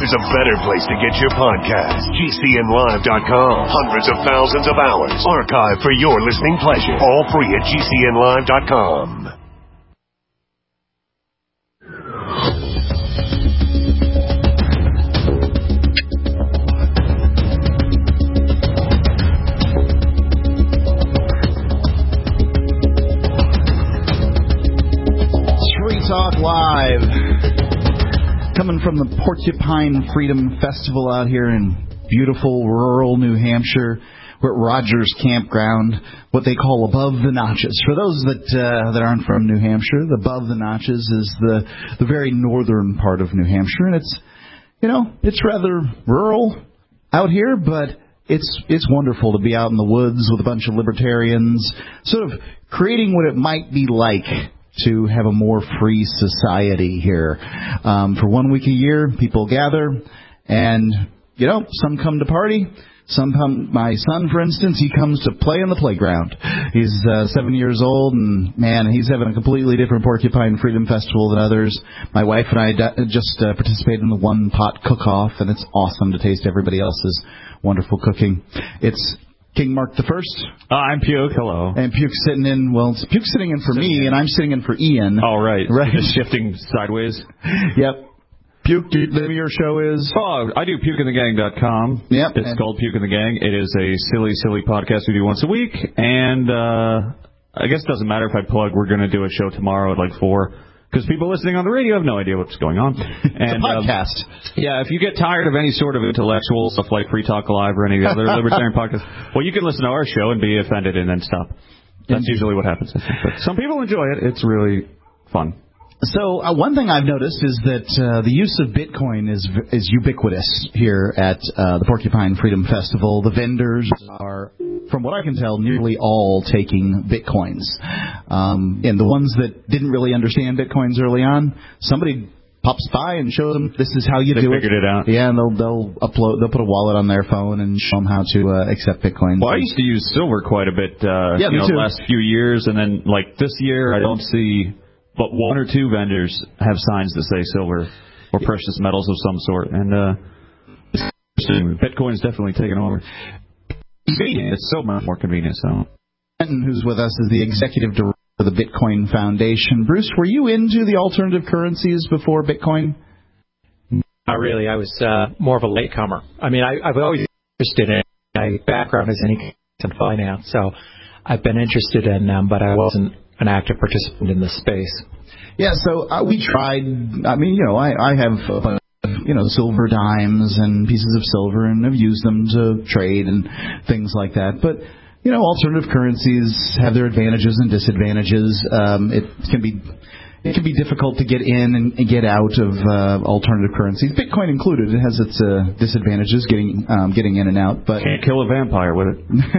there's a better place to get your podcast. GCNlive.com. Hundreds of thousands of hours archived for your listening pleasure. All free at GCNlive.com. Talk Live, coming from the Porcupine Freedom Festival out here in beautiful rural New Hampshire. We're at Rogers Campground, what they call Above the Notches. For those that aren't from New Hampshire, the Above the Notches is the very northern part of New Hampshire, and it's rather rural out here, but it's wonderful to be out in the woods with a bunch of libertarians, sort of creating what it might be like to have a more free society here. For 1 week a year, people gather, and, some come to party. Some come, my son, for instance, he comes to play on the playground. He's 7 years old, and, man, he's having a completely different Porcupine Freedom Festival than others. My wife and I just participated in the one-pot cook-off, and it's awesome to taste everybody else's wonderful cooking. It's King Mark the First. I'm Puke. Hello. And Puke's sitting in. Well, Puke's sitting in for me, and I'm sitting in for Ian. Oh, right. Right. Just shifting sideways. Yep. Puke, the name of your show is? Oh, I do PukeInTheGang.com. Yep. It's called Puke in the Gang. It is a silly podcast we do once a week, and I guess it doesn't matter if I plug. We're going to do a show tomorrow at like 4. Because people listening on the radio have no idea what's going on. And, it's a podcast. If you get tired of any sort of intellectual stuff like Free Talk Live or any other libertarian podcast, well, you can listen to our show and be offended and then stop. That's usually what happens. But some people enjoy it. It's really fun. So one thing I've noticed is that the use of Bitcoin is ubiquitous here at the Porcupine Freedom Festival. The vendors are, from what I can tell, nearly all taking Bitcoins. And the ones that didn't really understand Bitcoins early on, somebody pops by and shows them this is how you do it. They figured it out. Yeah, and they'll put a wallet on their phone and show them how to accept Bitcoin. Well, I used to use silver quite a bit the last few years, and then like this year I don't see but 1 or 2 vendors have signs that say silver or precious metals of some sort, and Bitcoin's definitely taken over. It's so much more convenient. So, Benton, who's with us, is the executive director of the Bitcoin Foundation. Bruce, were you into the alternative currencies before Bitcoin? Not really. I was more of a latecomer. I mean, I've always been interested in it. My background is in finance, so I've been interested in them, but I wasn't an active participant in this space. Yeah, so we tried. I mean, I have a bunch of, silver dimes and pieces of silver, and I've used them to trade and things like that. But, alternative currencies have their advantages and disadvantages. It can be difficult to get in and get out of alternative currencies, Bitcoin included. It has its disadvantages getting in and out. But can't kill a vampire with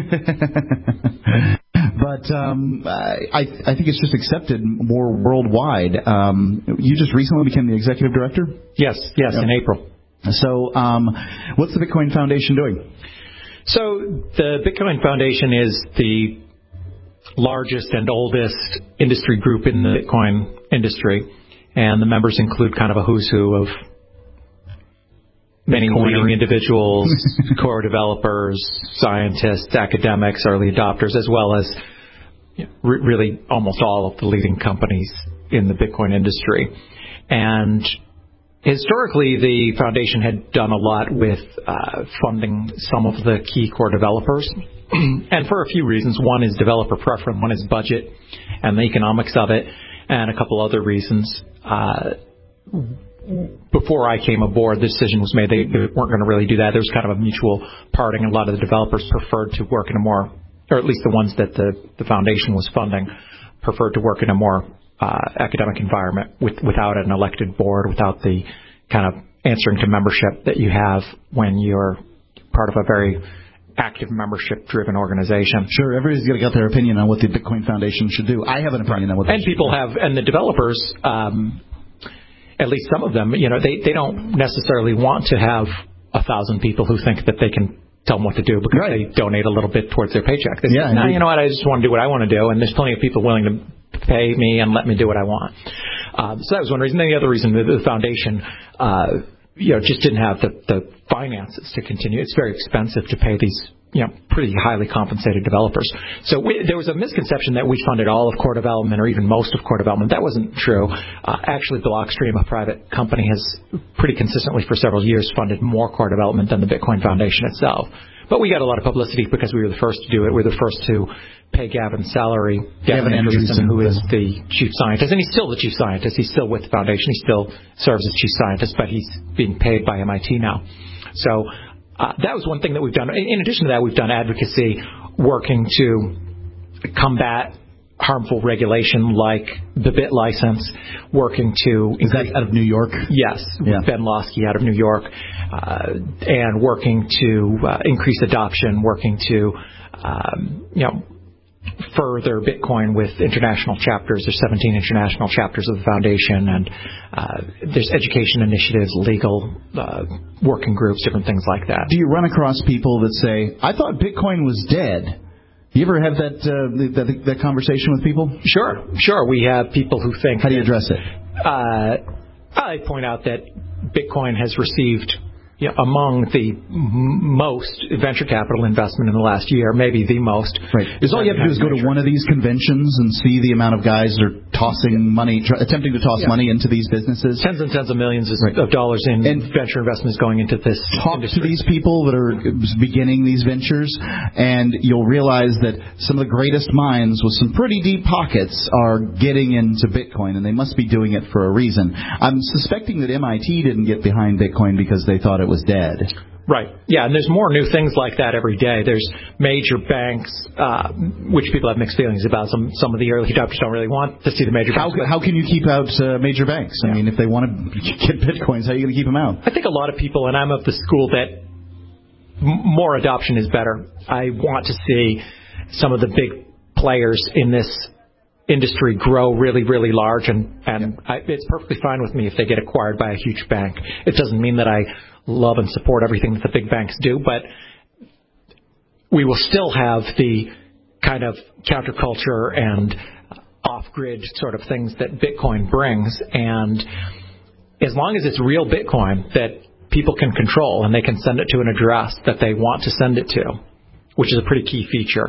it. But I think it's just accepted more worldwide. You just recently became the executive director? Yes, in April. So what's the Bitcoin Foundation doing? So the Bitcoin Foundation is the largest and oldest industry group in the Bitcoin industry, and the members include kind of a who's who of many leading individuals, core developers, scientists, academics, early adopters, as well as really almost all of the leading companies in the Bitcoin industry. And historically, the foundation had done a lot with funding some of the key core developers, and for a few reasons. One is developer preference, one is budget and the economics of it, and a couple other reasons. Before I came aboard, the decision was made they weren't going to really do that. There was kind of a mutual parting. A lot of the developers preferred to work in a more, or at least the ones that the foundation was funding, preferred to work in a more academic environment without an elected board, without the kind of answering to membership that you have when you're part of a very active membership-driven organization. Sure, everybody's got to get their opinion on what the Bitcoin Foundation should do. I have an opinion on what they should do. And people have, and the developers, at least some of them, they don't necessarily want to have 1,000 people who think that they can tell them what to do because they donate a little bit towards their paycheck. They say, no, you know what, I just want to do what I want to do, and there's plenty of people willing to pay me and let me do what I want. So that was one reason. Then the other reason, the foundation just didn't have the finances to continue. It's very expensive to pay these pretty highly compensated developers. So there was a misconception that we funded all of core development or even most of core development. That wasn't true. Actually, Blockstream, a private company, has pretty consistently for several years funded more core development than the Bitcoin Foundation itself. But we got a lot of publicity because we were the first to do it. We were the first to pay Gavin's salary. Gavin Andreessen, who is the chief scientist. And he's still the chief scientist. He's still with the foundation. He still serves as chief scientist, but he's being paid by MIT now. So that was one thing that we've done. In addition to that, we've done advocacy working to combat harmful regulation like the BIT license, working to... Is that out of New York? Yes, Ben Losky out of New York, and working to increase adoption, working to further Bitcoin with international chapters. There's 17 international chapters of the foundation, and there's education initiatives, legal working groups, different things like that. Do you run across people that say, I thought Bitcoin was dead? You ever have that conversation with people? Sure. We have people who think... How do you address it? I point out that Bitcoin has received among the most venture capital investment in the last year, maybe the most. Right. Because all you have to do is go to one of these conventions and see the amount of guys that are tossing money, attempting to toss money into these businesses. Tens and tens of millions of dollars in venture investments going into this Talk industry. to these people that are beginning these ventures, and you'll realize that some of the greatest minds with some pretty deep pockets are getting into Bitcoin, and they must be doing it for a reason. I'm suspecting that MIT didn't get behind Bitcoin because they thought it was dead. Right. Yeah, and there's more new things like that every day. There's major banks, which people have mixed feelings about. Some of the early adopters don't really want to see the major banks. How can you keep out major banks? I mean, if they want to get Bitcoins, how are you going to keep them out? I think a lot of people, and I'm of the school that more adoption is better. I want to see some of the big players in this industry grow really, really large, and it's perfectly fine with me if they get acquired by a huge bank. It doesn't mean that I love and support everything that the big banks do, but we will still have the kind of counterculture and off-grid sort of things that Bitcoin brings, and as long as it's real Bitcoin that people can control and they can send it to an address that they want to send it to, which is a pretty key feature,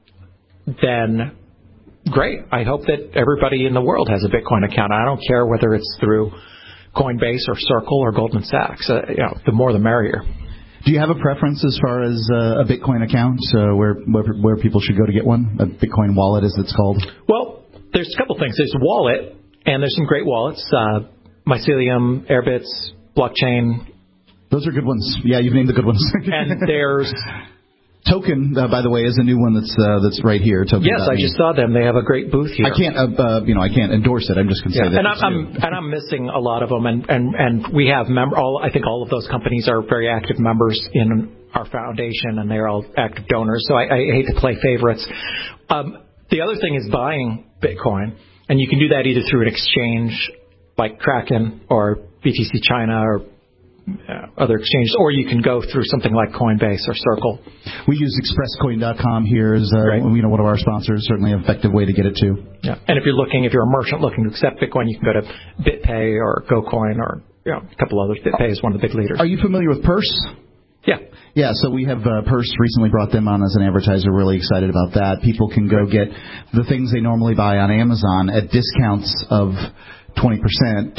then great. I hope that everybody in the world has a Bitcoin account. I don't care whether it's through Coinbase or Circle or Goldman Sachs. The more the merrier. Do you have a preference as far as a Bitcoin account, where people should go to get one? A Bitcoin wallet, as it's called? Well, there's a couple things. There's Wallet, and there's some great wallets. Mycelium, Airbits, Blockchain. Those are good ones. Yeah, you've named the good ones. And there's... Token, by the way, is a new one that's right here. Token. Yes, I just saw them. They have a great booth here. I can't, I can't endorse it. I'm just going to say that. And I'm missing a lot of them. And we have I think all of those companies are very active members in our foundation, and they're all active donors. So I hate to play favorites. The other thing is buying Bitcoin, and you can do that either through an exchange like Kraken or BTC China or other exchanges, or you can go through something like Coinbase or Circle. We use ExpressCoin.com here as one of our sponsors. Certainly an effective way to get it to. Yeah, and if you're a merchant looking to accept Bitcoin, you can go to BitPay or GoCoin or a couple others. BitPay is one of the big leaders. Are you familiar with Purse? Yeah. Yeah, so we have Purse recently brought them on as an advertiser. Really excited about that. People can go get the things they normally buy on Amazon at discounts of 20%, 25%.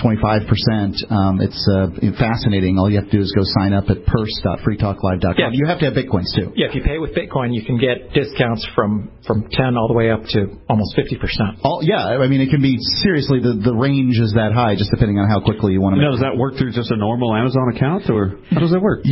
It's fascinating. All you have to do is go sign up at purse.freetalklive.com. Yeah. You have to have Bitcoins, too. Yeah, if you pay with Bitcoin, you can get discounts from 10 all the way up to almost 50%. I mean, it can be, seriously, the range is that high, just depending on how quickly you want to make it. Does that work through just a normal Amazon account, or how does that work?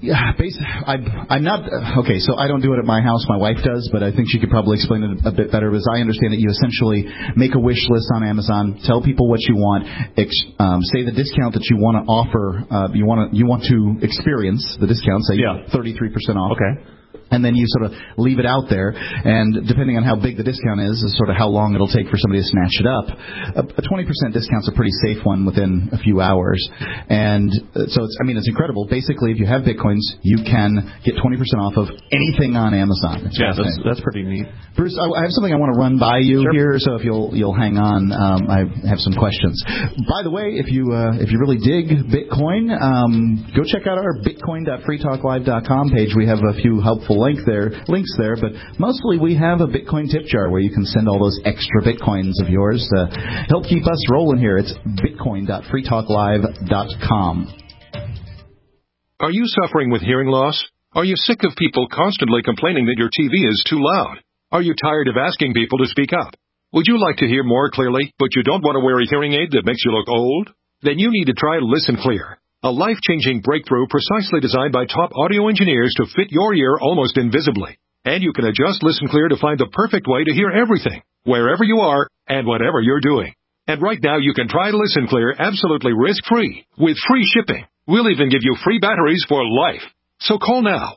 I'm not, okay, so I don't do it at my house. My wife does, but I think she could probably explain it a bit better. As I understand it, you essentially make a wish list on Amazon, tell people what you want, say the discount that you want to offer, you want to experience the discount, say 33% off. Okay. And then you sort of leave it out there, and depending on how big the discount is sort of how long it'll take for somebody to snatch it up. A 20% discount's a pretty safe one within a few hours. And so it's incredible. Basically, if you have Bitcoins, you can get 20% off of anything on Amazon. That's pretty neat. Bruce, I have something I want to run by you here, so if you'll hang on, I have some questions. By the way, if you really dig Bitcoin, go check out our bitcoin.freetalklive.com page. We have a few helpful links there, but mostly we have a Bitcoin tip jar where you can send all those extra Bitcoins of yours to help keep us rolling here. It's bitcoin.freetalklive.com. Are you suffering with hearing loss? Are you sick of people constantly complaining that your TV is too loud? Are you tired of asking people to speak up? Would you like to hear more clearly, but you don't want to wear a hearing aid that makes you look old? Then you need to try Listen Clear, a life-changing breakthrough precisely designed by top audio engineers to fit your ear almost invisibly. And you can adjust Listen Clear to find the perfect way to hear everything, wherever you are and whatever you're doing. And right now you can try Listen Clear absolutely risk-free with free shipping. We'll even give you free batteries for life. So call now.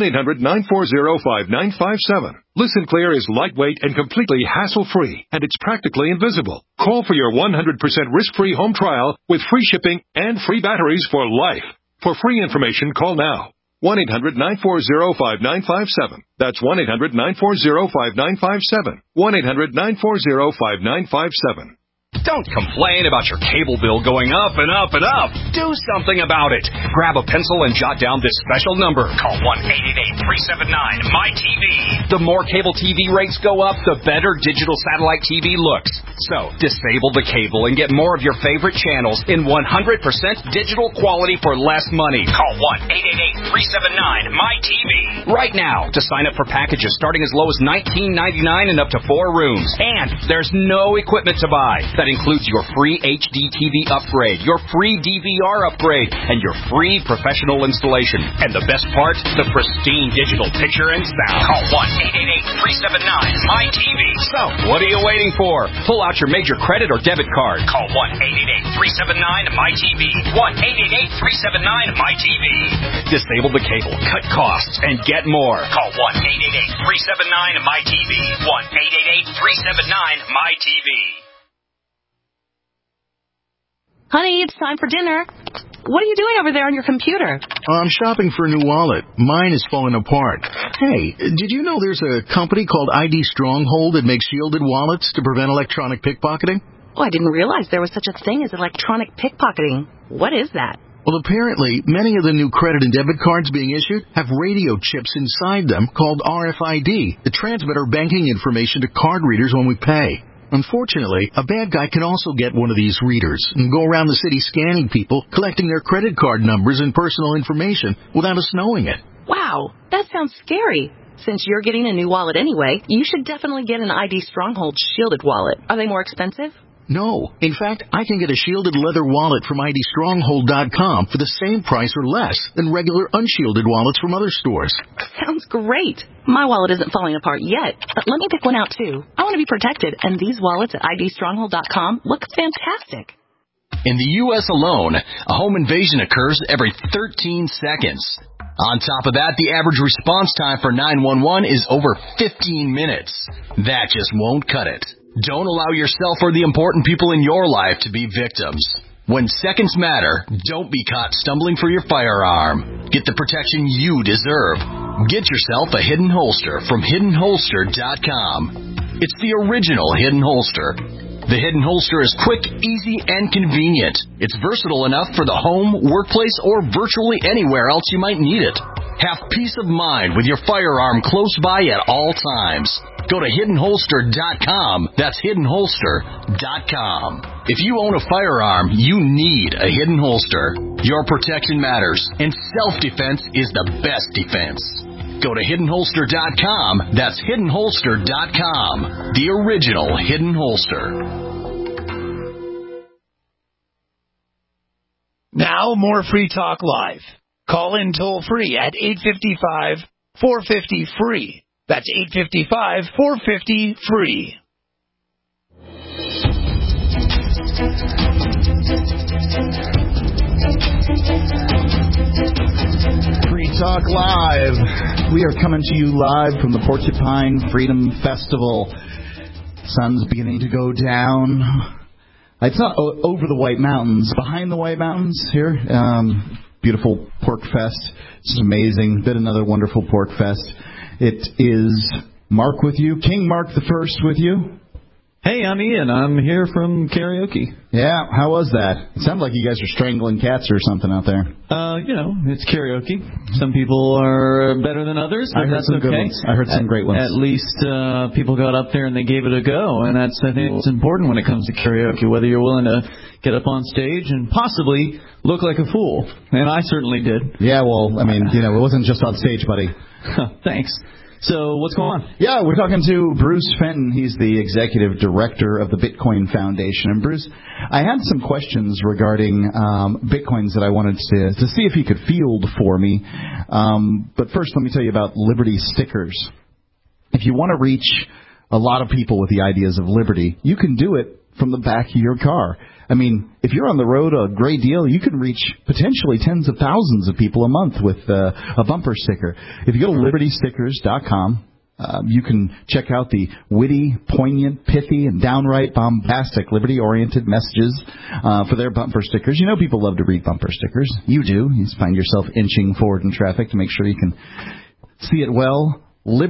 1-800-940-5957. Listen Clear is lightweight and completely hassle-free, and it's practically invisible. Call for your 100% risk-free home trial with free shipping and free batteries for life. For free information, call now. 1-800-940-5957. That's 1-800-940-5957. 1-800-940-5957. Don't complain about your cable bill going up and up and up. Do something about it. Grab a pencil and jot down this special number. Call 1-888-379-MY-TV. The more cable TV rates go up, the better digital satellite TV looks. So, disable the cable and get more of your favorite channels in 100% digital quality for less money. Call 1-888-379-MY-TV. Right now to sign up for packages starting as low as $19.99 and up to 4 rooms. And there's no equipment to buy. That includes your free HD TV upgrade, your free DVR upgrade, and your free professional installation. And the best part, the pristine digital picture and sound. Call 1-888-379-MY-TV. So, what are you waiting for? Pull out your major credit or debit card. Call 1-888-379-MY-TV. 1-888-379-MY-TV. Disable the cable, cut costs, and get more. Call 1-888-379-MY-TV. 1-888-379-MY-TV. Honey, it's time for dinner. What are you doing over there on your computer? I'm shopping for a new wallet. Mine is falling apart. Hey, did you know there's a company called ID Stronghold that makes shielded wallets to prevent electronic pickpocketing? Oh, I didn't realize there was such a thing as electronic pickpocketing. What is that? Well, apparently, many of the new credit and debit cards being issued have radio chips inside them called RFID that transmit our banking information to card readers when we pay. Unfortunately, a bad guy can also get one of these readers and go around the city scanning people, collecting their credit card numbers and personal information without us knowing it. Wow, that sounds scary. Since you're getting a new wallet anyway, you should definitely get an ID Stronghold shielded wallet. Are they more expensive? No. In fact, I can get a shielded leather wallet from IDStronghold.com for the same price or less than regular unshielded wallets from other stores. Sounds great. My wallet isn't falling apart yet, but let me pick one out too. I want to be protected, and these wallets at IDStronghold.com look fantastic. In the U.S. alone, a home invasion occurs every 13 seconds. On top of that, the average response time for 911 is over 15 minutes. That just won't cut it. Don't allow yourself or the important people in your life to be victims. When seconds matter, don't be caught stumbling for your firearm. Get the protection you deserve. Get yourself a Hidden Holster from HiddenHolster.com. It's the original Hidden Holster. The Hidden Holster is quick, easy, and convenient. It's versatile enough for the home, workplace, or virtually anywhere else you might need it. Have peace of mind with your firearm close by at all times. Go to HiddenHolster.com. That's HiddenHolster.com. If you own a firearm, you need a Hidden Holster. Your protection matters, and self-defense is the best defense. Go to HiddenHolster.com. That's HiddenHolster.com. The original Hidden Holster. Now, more Free Talk Live. Call in toll-free at 855-450-FREE. That's 855-450-FREE. Free Talk Live. We are coming to you live from the Porcupine Freedom Festival. Sun's beginning to go down. It's not over the White Mountains, behind the White Mountains here. Beautiful Pork Fest. This is amazing. Been another wonderful Pork Fest. It is Mark with you, King Mark the First with you. Hey, I'm Ian. I'm here from karaoke. Yeah, how was that? It sounded like you guys are strangling cats or something out there. It's karaoke. Some people are better than others, but I heard that's some okay. good ones. I heard some great ones. At least people got up there and they gave it a go, and that's, I think, what's important when it comes to karaoke, whether you're willing to get up on stage and possibly look like a fool. And I certainly did. Yeah, well, I mean, it wasn't just on stage, buddy. Thanks. So what's going on? Yeah, we're talking to Bruce Fenton. He's the executive director of the Bitcoin Foundation. And Bruce, I had some questions regarding Bitcoins that I wanted to see if he could field for me. But first, let me tell you about Liberty stickers. If you want to reach a lot of people with the ideas of liberty, you can do it from the back of your car. I mean, if you're on the road a great deal, you can reach potentially tens of thousands of people a month with a bumper sticker. If you go to libertystickers.com, you can check out the witty, poignant, pithy, and downright bombastic liberty-oriented messages for their bumper stickers. You know people love to read bumper stickers. You do. You find yourself inching forward in traffic to make sure you can see it well.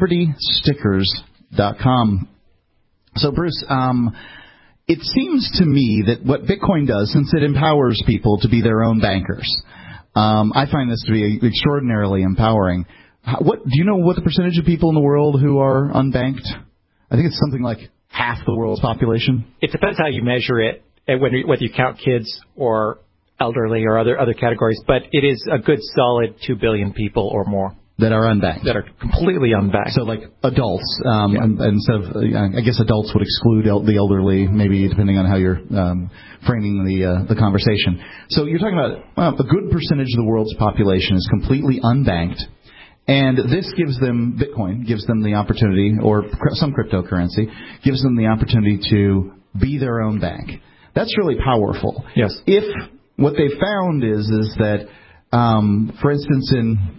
libertystickers.com. So, Bruce, it seems to me that what Bitcoin does, since it empowers people to be their own bankers, I find this to be extraordinarily empowering. Do you know what the percentage of people in the world who are unbanked? I think it's something like half the world's population. It depends how you measure it, whether you count kids or elderly or other categories, but it is a good solid 2 billion people or more. That are unbanked. That are completely unbanked. So like adults, instead of, I guess adults would exclude the elderly, maybe depending on how you're framing the conversation. So you're talking about a good percentage of the world's population is completely unbanked, and this gives them, Bitcoin gives them the opportunity, or some cryptocurrency, gives them the opportunity to be their own bank. That's really powerful. Yes. If what they found is that, for instance,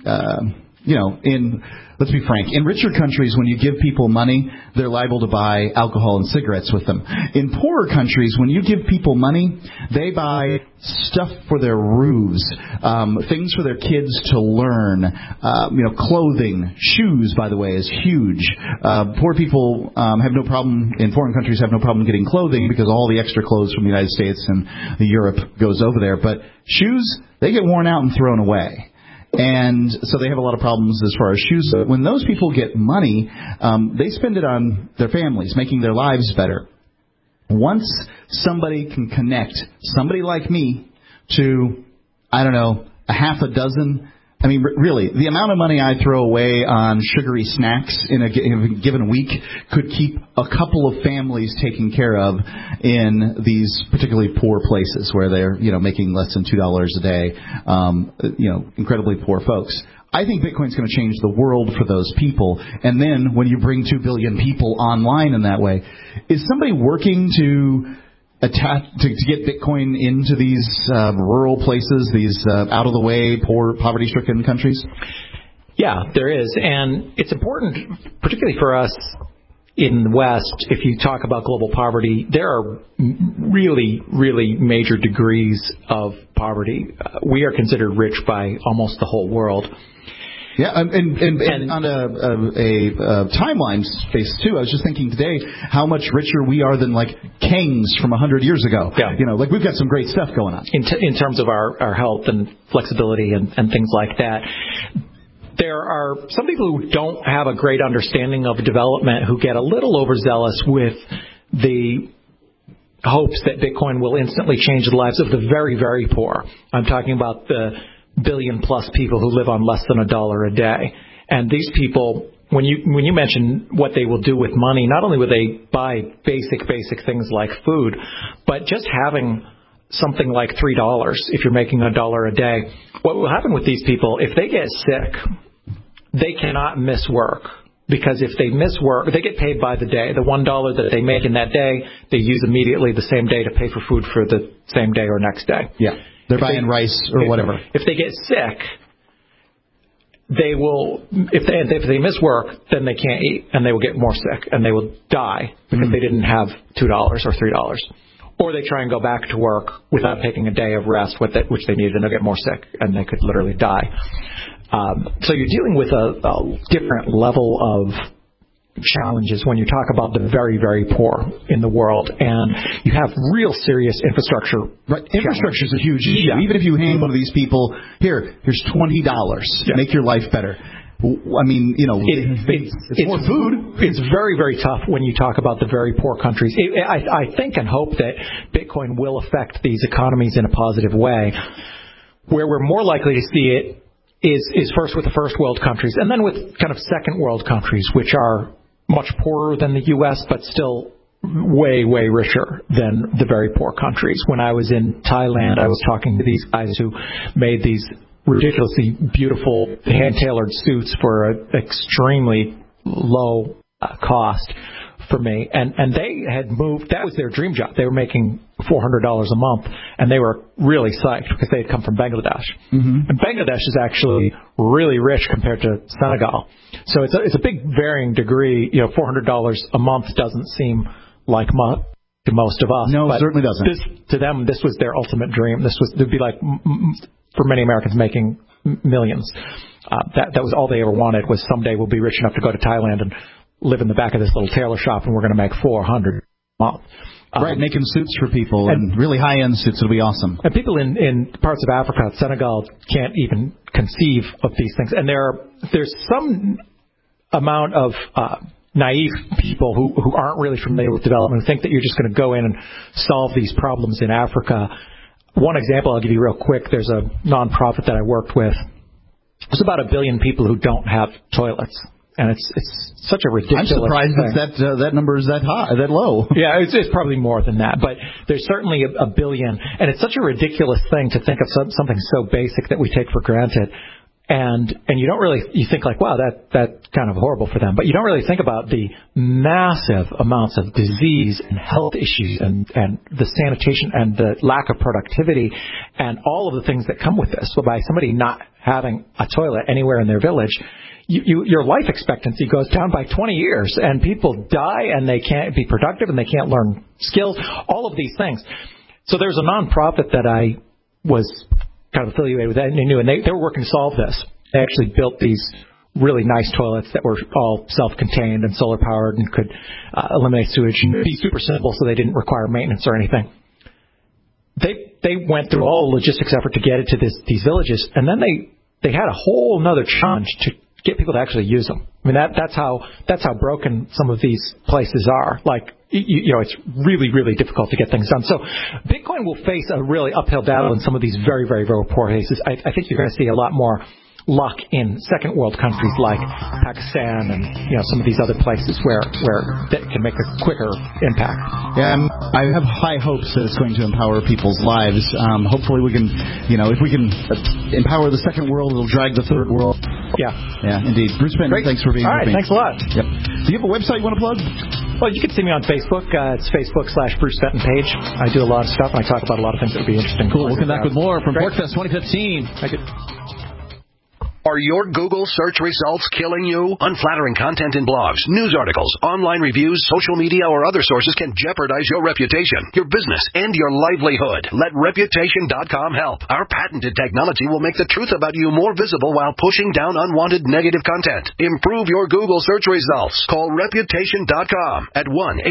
let's be frank, in richer countries, when you give people money, they're liable to buy alcohol and cigarettes with them. In poorer countries, when you give people money, they buy stuff for their roofs, things for their kids to learn, clothing, shoes, by the way, is huge. Poor people in foreign countries have no problem getting clothing because all the extra clothes from the United States and Europe goes over there. But shoes, they get worn out and thrown away. And so they have a lot of problems as far as shoes. So when those people get money, they spend it on their families, making their lives better. Once somebody can connect somebody like me to, I don't know, a half a dozen, I mean, really, the amount of money I throw away on sugary snacks in a given week could keep a couple of families taken care of in these particularly poor places where they're, making less than $2 a day, incredibly poor folks. I think Bitcoin's going to change the world for those people. And then when you bring 2 billion people online in that way, is somebody working to get Bitcoin into these rural places, these out-of-the-way, poor, poverty-stricken countries? Yeah, there is. And it's important, particularly for us in the West, if you talk about global poverty, there are really, really major degrees of poverty. We are considered rich by almost the whole world. Yeah, and on a timeline space, too, I was just thinking today how much richer we are than, kings from 100 years ago. Yeah. We've got some great stuff going on. In terms of our health and flexibility and things like that. There are some people who don't have a great understanding of development who get a little overzealous with the hopes that Bitcoin will instantly change the lives of the very, very poor. I'm talking about the billion-plus people who live on less than $1 a day. And these people, when you mention what they will do with money, not only will they buy basic things like food, but just having something like $3 if you're making $1 a day. What will happen with these people, if they get sick, they cannot miss work. Because if they miss work, they get paid by the day. The $1 that they make in that day, they use immediately the same day to pay for food for the same day or next day. Yeah, they're buying rice or whatever. If they get sick, they will, if they miss work, then they can't eat, and they will get more sick, and they will die because they didn't have $2 or $3. Or they try and go back to work without taking a day of rest, which they needed, and they'll get more sick, and they could literally die. So you're dealing with a different level of challenges when you talk about the very, very poor in the world, and you have real serious infrastructure. Right, infrastructure is a huge issue. Even if you hand one of these people, here's $20, make your life better. I mean, it's more food. It's very, very tough when you talk about the very poor countries. I think and hope that Bitcoin will affect these economies in a positive way. Where we're more likely to see it is first with the first world countries, and then with kind of second world countries, which are much poorer than the U.S., but still way, way richer than the very poor countries. When I was in Thailand, I was talking to these guys who made these ridiculously beautiful hand-tailored suits for an extremely low cost for me. And they had moved, that was their dream job. They were making $400 a month, and they were really psyched because they had come from Bangladesh. And Bangladesh is actually really rich compared to Senegal. So it's a big varying degree. $400 a month doesn't seem like much to most of us. No, it certainly doesn't. To them, this was their ultimate dream. It'd be like, for many Americans, making millions. That was all they ever wanted, was someday we'll be rich enough to go to Thailand and live in the back of this little tailor shop, and we're going to make $400 a month. Right, making suits for people, and really high-end suits. It'll be awesome. And people in parts of Africa, Senegal, can't even conceive of these things. And there's some amount of naive people who aren't really familiar with development, who think that you're just going to go in and solve these problems in Africa. One example I'll give you real quick. There's a nonprofit that I worked with. There's about 1 billion people who don't have toilets. And it's such a ridiculous I'm surprised thing. that number is that high, that low. Yeah, it's probably more than that. But there's certainly 1 billion. And it's such a ridiculous thing to think of something so basic that we take for granted. And you don't really, you think like, wow, that's kind of horrible for them. But you don't really think about the massive amounts of disease and health issues and the sanitation and the lack of productivity and all of the things that come with this. So by somebody not having a toilet anywhere in their village, your life expectancy goes down by 20 years, and people die, and they can't be productive, and they can't learn skills, all of these things. So there's a nonprofit that I was kind of affiliated with, and they were working to solve this. They actually built these really nice toilets that were all self-contained and solar-powered and could eliminate sewage and be super simple, so they didn't require maintenance or anything. They went through all the logistics effort to get it to these villages, and then they had a whole other challenge to get people to actually use them. I mean, that's how broken some of these places are. Like, it's really, really difficult to get things done. So Bitcoin will face a really uphill battle in some of these very, very, very poor cases. I think you're going to see a lot more luck in second world countries like Pakistan and some of these other places where that can make a quicker impact. Yeah, I have high hopes that it's going to empower people's lives. Hopefully we can, if we can empower the second world, it'll drag the third world. Yeah, indeed. Bruce Penn, thanks for being with me. All right, thanks a lot. Yep. Do you have a website you want to plug? Well, you can see me on Facebook. It's Facebook/Bruce Fenton page. I do a lot of stuff, and I talk about a lot of things that would be interesting. Cool. We'll come back with more from PorcFest 2015. Thank you. Are your Google search results killing you? Unflattering content in blogs, news articles, online reviews, social media, or other sources can jeopardize your reputation, your business, and your livelihood. Let Reputation.com help. Our patented technology will make the truth about you more visible while pushing down unwanted negative content. Improve your Google search results. Call Reputation.com at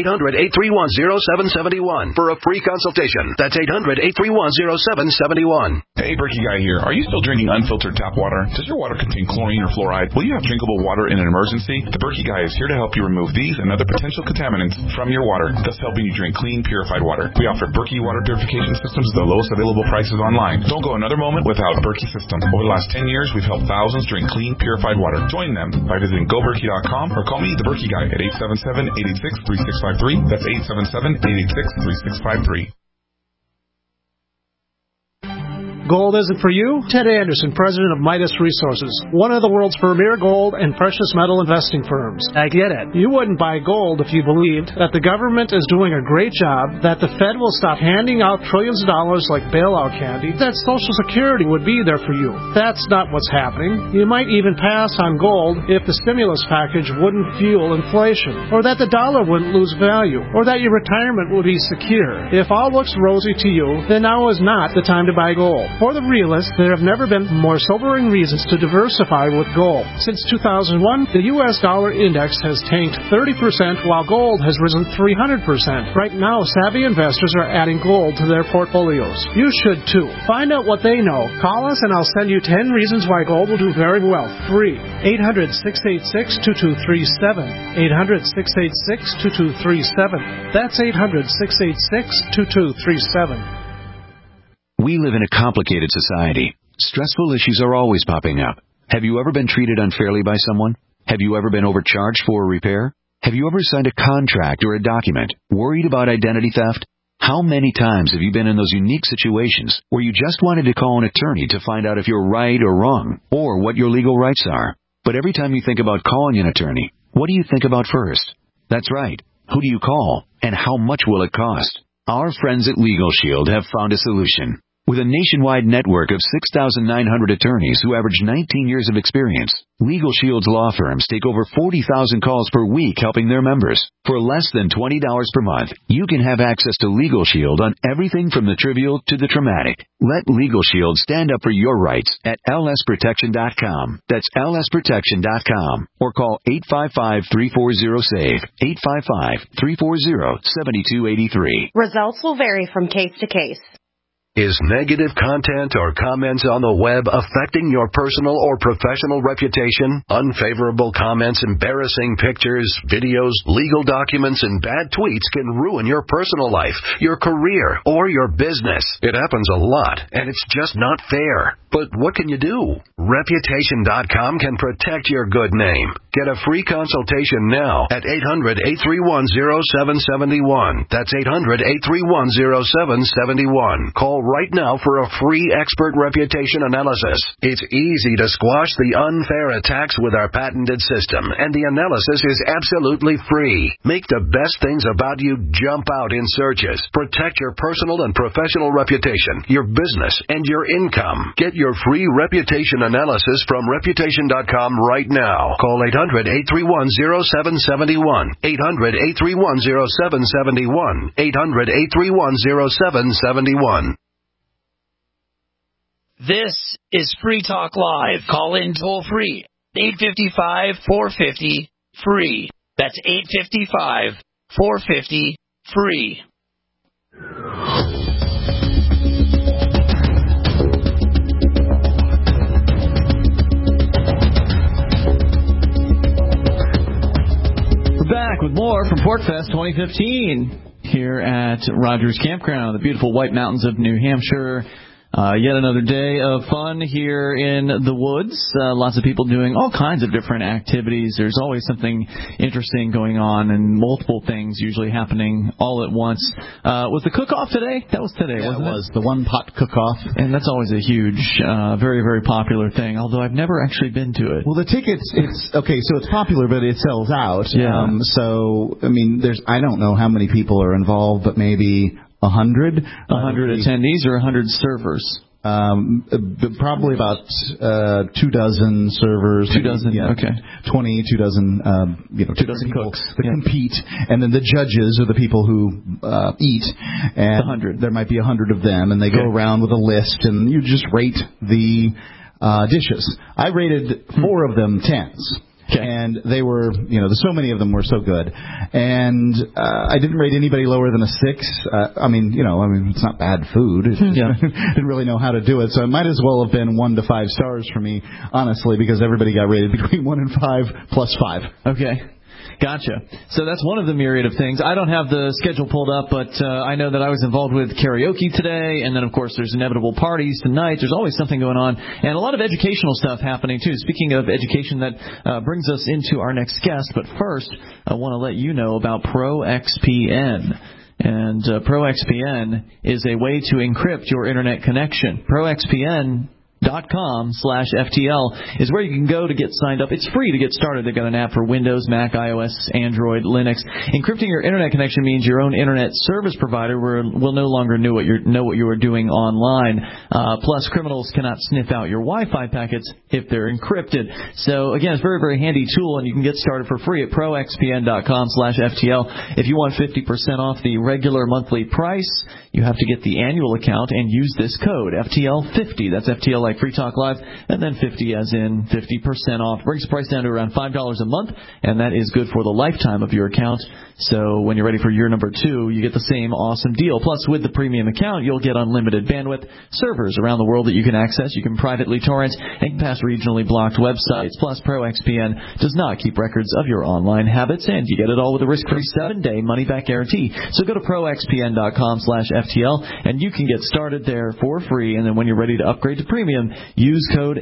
1-800-831-0771 for a free consultation. That's 800-831-0771. Hey, Berkey Guy here. Are you still drinking unfiltered tap water? Does your water contain chlorine or fluoride? Will you have drinkable water in an emergency? The Berkey Guy is here to help you remove these and other potential contaminants from your water, thus helping you drink clean, purified water. We offer Berkey water purification systems at the lowest available prices online. Don't go another moment without a Berkey system. Over the last 10 years, we've helped thousands drink clean, purified water. Join them by visiting GoBerkey.com or call me, the Berkey Guy, at 877-886-3653. That's 877-886-3653. Gold isn't for you? Ted Anderson, president of Midas Resources, one of the world's premier gold and precious metal investing firms. I get it. You wouldn't buy gold if you believed that the government is doing a great job, that the Fed will stop handing out trillions of dollars like bailout candy, that Social Security would be there for you. That's not what's happening. You might even pass on gold if the stimulus package wouldn't fuel inflation, or that the dollar wouldn't lose value, or that your retirement would be secure. If all looks rosy to you, then now is not the time to buy gold. For the realist, there have never been more sobering reasons to diversify with gold. Since 2001, the U.S. dollar index has tanked 30%, while gold has risen 300%. Right now, savvy investors are adding gold to their portfolios. You should too. Find out what they know. Call us and I'll send you 10 reasons why gold will do very well. Free. 800-686-2237. 800-686-2237. That's 800-686-2237. We live in a complicated society. Stressful issues are always popping up. Have you ever been treated unfairly by someone? Have you ever been overcharged for a repair? Have you ever signed a contract or a document worried about identity theft? How many times have you been in those unique situations where you just wanted to call an attorney to find out if you're right or wrong, or what your legal rights are? But every time you think about calling an attorney, what do you think about first? That's right. Who do you call, and how much will it cost? Our friends at Legal Shield have found a solution. With a nationwide network of 6,900 attorneys who average 19 years of experience, Legal Shield's law firms take over 40,000 calls per week helping their members. For less than $20 per month, you can have access to Legal Shield on everything from the trivial to the traumatic. Let Legal Shield stand up for your rights at lsprotection.com. That's lsprotection.com. Or call 855-340-SAVE, 855-340-7283. Results will vary from case to case. Is negative content or comments on the web affecting your personal or professional reputation? Unfavorable comments, embarrassing pictures, videos, legal documents, and bad tweets can ruin your personal life, your career, or your business. It happens a lot, and it's just not fair. But what can you do? Reputation.com can protect your good name. Get a free consultation now at 800-831-0771. That's 800-831-0771. Call right now for a free expert reputation analysis. It's easy to squash the unfair attacks with our patented system, and the analysis is absolutely free. Make the best things about you jump out in searches. Protect your personal and professional reputation, your business, and your income. Get your free reputation analysis from Reputation.com right now. Call 800-831-0771. 800-831-0771. 800-831-0771. This is Free Talk Live. Call in toll free. 855-450-FREE. That's 855-450-FREE. We're back with more from PortFest 2015 here at Rogers Campground, the beautiful White Mountains of New Hampshire. Yet another day of fun here in the woods. Lots of people doing all kinds of different activities. There's always something interesting going on and multiple things usually happening all at once. Was the cook-off today? That was today, wasn't it? It was the one-pot cook-off. And that's always a huge, very, very popular thing, although I've never actually been to it. Well, the tickets, so it's popular, but it sells out. Yeah. I don't know how many people are involved, but maybe 100? 100 attendees or 100 servers? Probably about 24 servers. 24, okay. 22 cooks that compete, and then the judges are the people who eat. And 100. There might be 100 of them, and they go around with a list, and you just rate the dishes. I rated 4 of them 10s. Okay. And they were, so many of them were so good. And I didn't rate anybody lower than a 6. It's not bad food. Didn't really know how to do it. So it might as well have been 1 to 5 stars for me, honestly, because everybody got rated between 1 and 5 plus 5. Okay. Gotcha. So that's one of the myriad of things. I don't have the schedule pulled up, but I know that I was involved with karaoke today, and then, of course, there's inevitable parties tonight. There's always something going on, and a lot of educational stuff happening, too. Speaking of education, that brings us into our next guest. But first, I want to let you know about ProXPN. And ProXPN is a way to encrypt your internet connection. ProXPN.com/FTL is where you can go to get signed up. It's free to get started. They've got an app for Windows, Mac, iOS, Android, Linux. Encrypting your internet connection means your own internet service provider will no longer know what you are doing online. Plus, criminals cannot sniff out your Wi-Fi packets if they're encrypted. So, again, it's a very, very handy tool, and you can get started for free at ProXPN.com/FTL. If you want 50% off the regular monthly price, you have to get the annual account and use this code, FTL50. That's FTL like Free Talk Live, and then 50 as in 50% off. Brings the price down to around $5 a month, and that is good for the lifetime of your account. So when you're ready for year number 2, you get the same awesome deal. Plus, with the premium account, you'll get unlimited bandwidth, servers around the world that you can access. You can privately torrent and pass regionally blocked websites. Plus, ProXPN does not keep records of your online habits, and you get it all with a risk-free 7-day money-back guarantee. So go to ProXPN.com/FTL, and you can get started there for free. And then when you're ready to upgrade to premium, use code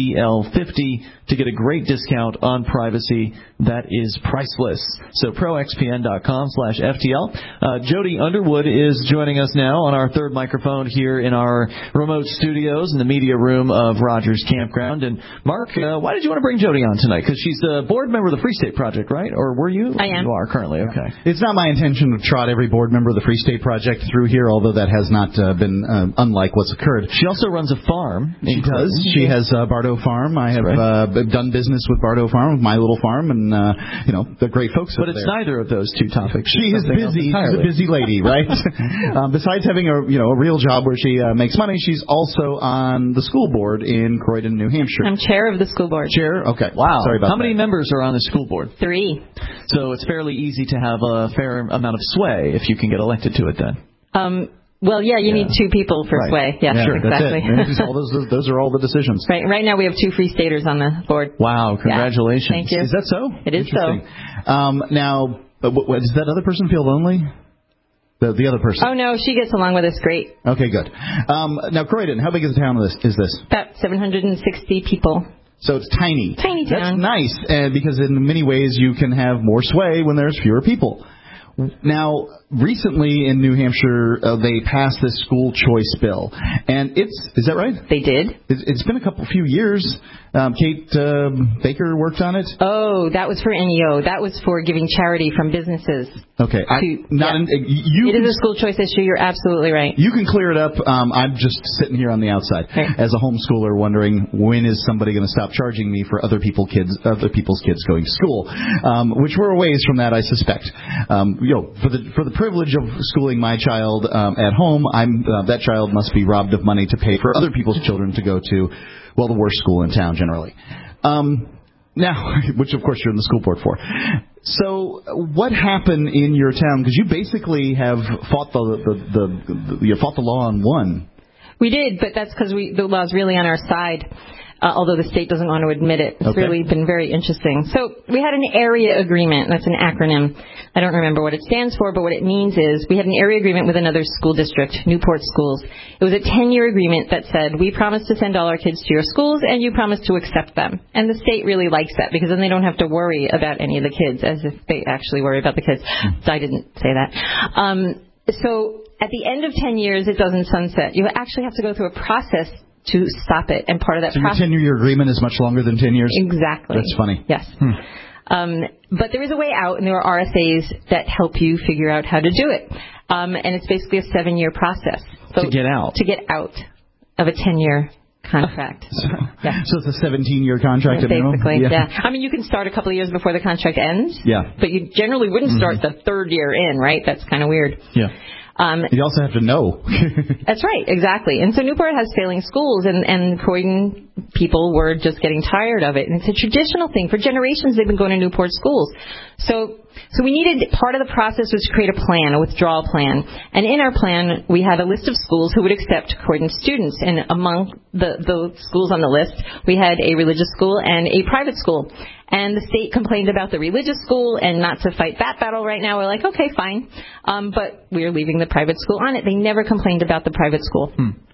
FTL50 to get a great discount on privacy that is priceless. So ProXPN.com/FTL. Jody Underwood is joining us now on our third microphone here in our remote studios in the media room of Rogers Campground. And Mark, why did you want to bring Jody on tonight? Because she's a board member of the Free State Project, right? Or were you? I am. You are currently, okay. It's not my intention to trot every board member of the Free State Project through here, although that has not been unlike what's occurred. She also runs a farm. She does. She has Bardo Farm. I have done business with Bardo Farm, My Little Farm, and they're great folks. But it's neither of those two topics. She is busy. She's a busy lady, right? Besides having a real job where she makes money, she's also on the school board in Croydon, New Hampshire. I'm chair of the school board. Chair? Okay. Wow. Sorry about How many members are on the school board? 3. So it's fairly easy to have a fair amount of sway if you can get elected to it then. Well, yeah, you need 2 people for sway. Yeah, sure, exactly. That's it. Those are all the decisions. Right now we have 2 Free Staters on the board. Wow, congratulations. Yeah, thank you. Is that so? It is so. Now, does that other person feel lonely? The other person? Oh, no, she gets along with us great. Okay, good. Now, Croydon, how big is the town is this? About 760 people. So it's tiny. Tiny town. That's nice, because in many ways you can have more sway when there's fewer people. Now, recently in New Hampshire, they passed this school choice bill, and is that right? They did. It's been a few years. Kate Baker worked on it. Oh, that was for NEO. That was for giving charity from businesses. Okay. It is a school choice issue. You're absolutely right. You can clear it up. I'm just sitting here on the outside as a homeschooler, wondering when is somebody going to stop charging me for other people's kids going to school, which we're a ways from that, I suspect. For the privilege of schooling my child at home, that child must be robbed of money to pay for other people's children to go to, the worst school in town generally. Now, which of course you're in the school board for. So, what happened in your town? Because you basically have fought the law and won. We did, but that's because the law's really on our side. Although the state doesn't want to admit it. It's really been very interesting. So we had an area agreement. That's an acronym. I don't remember what it stands for, but what it means is we had an area agreement with another school district, Newport Schools. It was a 10-year agreement that said, we promise to send all our kids to your schools, and you promise to accept them. And the state really likes that, because then they don't have to worry about any of the kids, as if they actually worry about the kids. I didn't say that. So at the end of 10 years, it doesn't sunset. You actually have to go through a process to stop it, and part of that process... So your 10-year agreement is much longer than 10 years? Exactly. That's funny. Yes. But there is a way out, and there are RSAs that help you figure out how to do it. And it's basically a 7-year process. So to get out? To get out of a 10-year contract. So it's a 17-year contract at minimum? Basically, yeah. I mean, you can start a couple of years before the contract ends. Yeah. But you generally wouldn't start the 3rd year in, right? That's kind of weird. Yeah. You also have to know. That's right, exactly. And so Newport has failing schools, and Croydon people were just getting tired of it. And it's a traditional thing. For generations, they've been going to Newport schools. So we needed, part of the process was to create a plan, a withdrawal plan. And in our plan, we had a list of schools who would accept Croydon students. And among the schools on the list, we had a religious school and a private school. And the state complained about the religious school, and not to fight that battle right now, we're like, okay, fine. But we're leaving the private school on it. They never complained about the private school.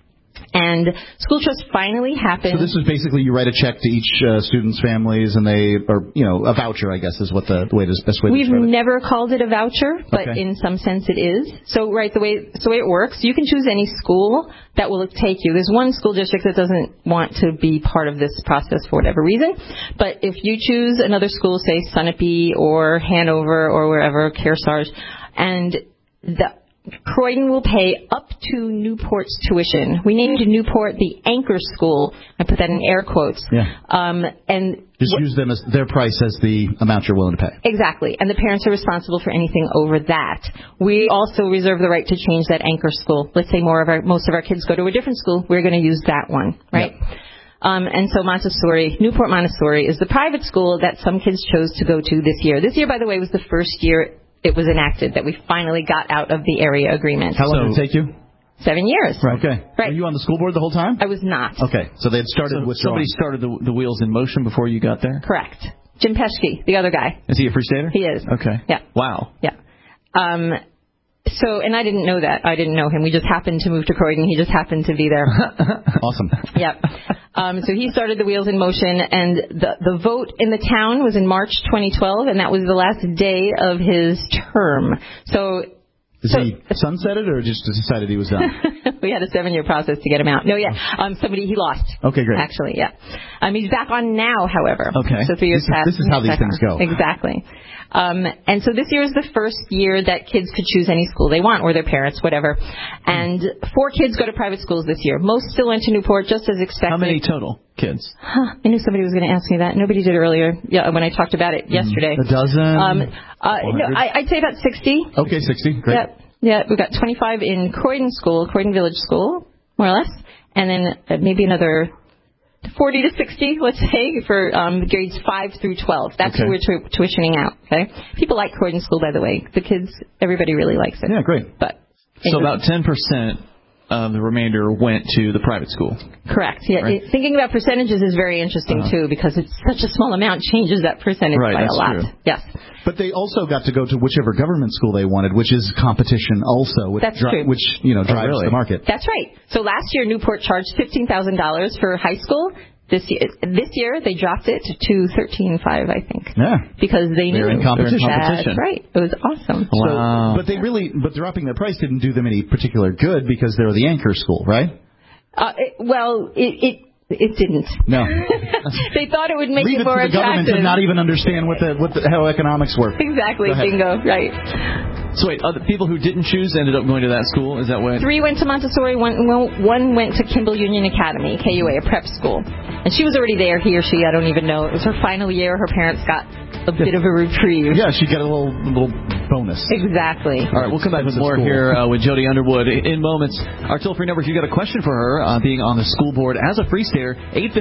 And school trust finally happened. So this is basically you write a check to each student's families, and they, or a voucher, I guess, is what the best way to We've describe it. never called it a voucher, but in some sense it is. So the way it works, you can choose any school that will take you. There's one school district that doesn't want to be part of this process for whatever reason, but if you choose another school, say Sunapee or Hanover or wherever, Kearsarge, and Croydon will pay up to Newport's tuition. We named Newport the anchor school. I put that in air quotes. Yeah. And just use them as their price as the amount you're willing to pay. Exactly. And the parents are responsible for anything over that. We also reserve the right to change that anchor school. Let's say most of our kids go to a different school. We're going to use that one, right? Yep. And so Newport Montessori is the private school that some kids chose to go to this year. This year, by the way, was the first year it was enacted that we finally got out of the area agreement. How long did it take you? 7 years. Right. Okay. Right. Were you on the school board the whole time? I was not. Okay. So they had started withdrawing. Somebody started the wheels in motion before you got there? Correct. Jim Peschke, the other guy. Is he a Free Stater? He is. Okay. Yeah. Wow. Yeah. And I didn't know that. I didn't know him. We just happened to move to Croydon. He just happened to be there. Awesome. Yep. So he started the wheels in motion, and the vote in the town was in March 2012, and that was the last day of his term. He sunsetted or just decided he was done? We had a 7-year process to get him out. No, yeah. He lost. Okay, great. Actually, yeah. He's back on now, however. Okay. So 3 years past. This is how these things go. Exactly. And so this year is the first year that kids could choose any school they want, or their parents, whatever. And 4 kids go to private schools this year. Most still went to Newport, just as expected. How many total kids? I knew somebody was going to ask me that. Nobody did earlier. Yeah, when I talked about it yesterday. A dozen? No, I'd say about 60. Okay, 60. Great. Yep. Yeah, we've got 25 in Croydon Village School, more or less, and then maybe another 40 to 60, let's say, for grades 5 through 12. That's who we're tuitioning out, okay? People like Croydon School, by the way. The kids, everybody really likes it. Yeah, great. But so about 10% of the remainder went to the private school. Correct. Yeah, right? Thinking about percentages is very interesting, too, because it's such a small amount changes that percentage by a lot. True. Yes. But they also got to go to whichever government school they wanted, which is competition also, which That's true. Which drives the market. That's right. So last year, Newport charged $15,000 for high school. This year, they dropped it to $13,500, I think. Yeah. Because they knew. They're in competition. That's right. It was awesome. Wow. So, but dropping their price didn't do them any particular good because they're the anchor school, right? It didn't. No. They thought it would make Leave it more to the government attractive. to not even understand how economics work. Exactly. Bingo. Right. So wait, other people who didn't choose ended up going to that school? Is that what? 3 went to Montessori. One went to Kimball Union Academy, KUA, a prep school. And she was already there, he or she, I don't even know. It was her final year. Her parents got a bit of a reprieve. Yeah, she got a little bonus. Exactly. All right, we'll come back with more here with Jody Underwood in moments. Our toll-free number, if you've got a question for her, being on the school board as a Free Stater,